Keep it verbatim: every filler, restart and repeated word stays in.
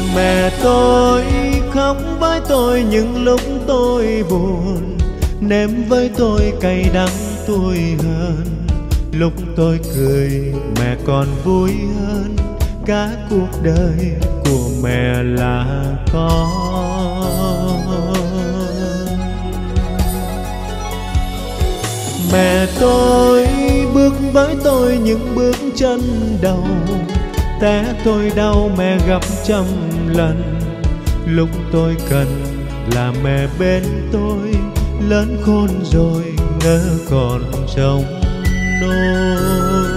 Mẹ tôi khóc với tôi những lúc tôi buồn, nếm với tôi cay đắng tôi hơn. Lúc tôi cười mẹ còn vui hơn, cả cuộc đời của mẹ là con. Mẹ tôi bước với tôi những bước chân đầu, té tôi đau mẹ gấp trăm lần. Lúc tôi cần là mẹ bên tôi, lớn khôn rồi ngỡ còn trong nôi.